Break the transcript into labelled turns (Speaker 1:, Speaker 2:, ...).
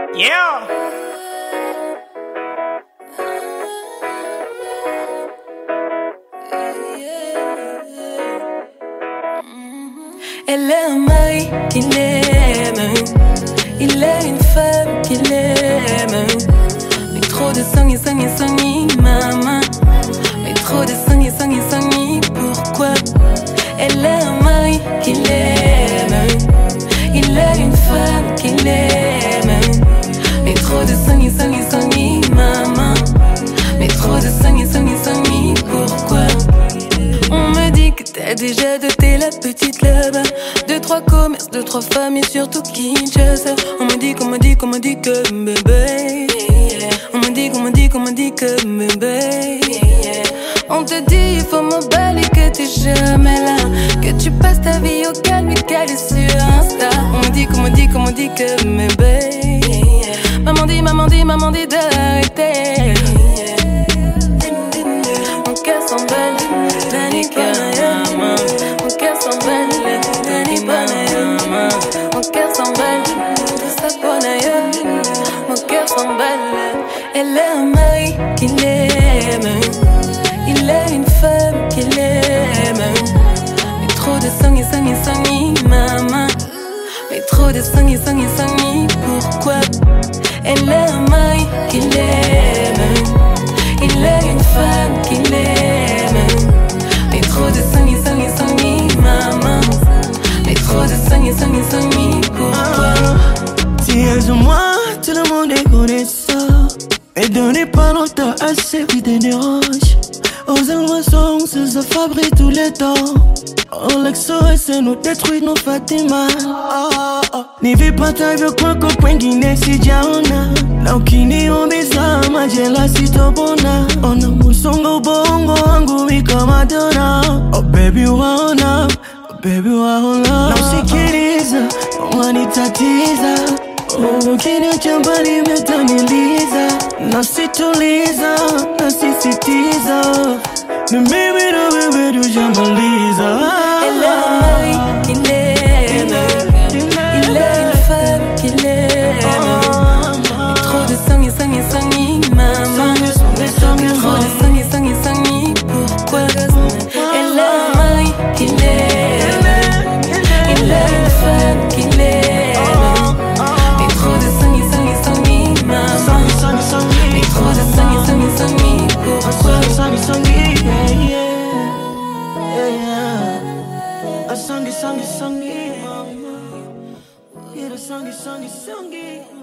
Speaker 1: Yeah.
Speaker 2: Elle a un mari qui l'aime, il a une femme qui l'aime. Mais trop de sang et maman. Mais trop de sang et pourquoi? Elle a un mari qui l'aime, il a une femme qui l'aime. Mais trop de sang et maman. Mais trop de sang et pourquoi? On me dit que t'as déjà doté la petite là-bas. 2-3 commerces, 2-3 femmes et surtout Kinshasa. On me dit que bébé. On me dit que bébé. On te dit il faut m'emballer, que t'es jamais là, que tu passes ta vie au calme et calé sur Insta. On me dit que bébé. Maman dit d'arrêter. Mon cœur s'emballe, Dani Panaya. Mon cœur s'emballe, Dani Panaya. Mon cœur s'emballe, tout ça Panaya. Mon cœur s'emballe. Elle a un mari qui l'aime, il a une femme qui l'aime. Mais trop de sang et maman. Mais trop de sang et pourquoi? Elle a un mari qui l'aime, il a une femme qui l'aime. Mais trop de sang et maman. Mais trop de sang et pourquoi?
Speaker 3: Si elles ont moi, tout le monde est connaissant. Mais donnez pas longtemps à ceux qui te dérangent. Aux émotions, se fabriquent tous les temps. On l'ex-OS nous détruit nos Fatima. Ni vipata vyo kwako kwengine sijaona. Na ukini umiza majela sitopona. Ona musongo ubongo wangu wika Madonna. Oh baby waona, oh baby waona. Na usikiliza, wanitatiza. Ukiniacha mbali umetaniliza. Nasituliza, nasisitiza. Na mimi tujamaliza.
Speaker 2: Elle a un mari qui l'aime, il a une femme qui l'aime. Mais trop de sang et maman. Mais trop de sang et pourquoi? Elle a un mari qui l'aime, il a une femme qui l'aime. Mais trop de sang et maman. Mais trop de sang et pourquoi?
Speaker 3: A songy, songy, songy. Yeah, the songy, songy, songy.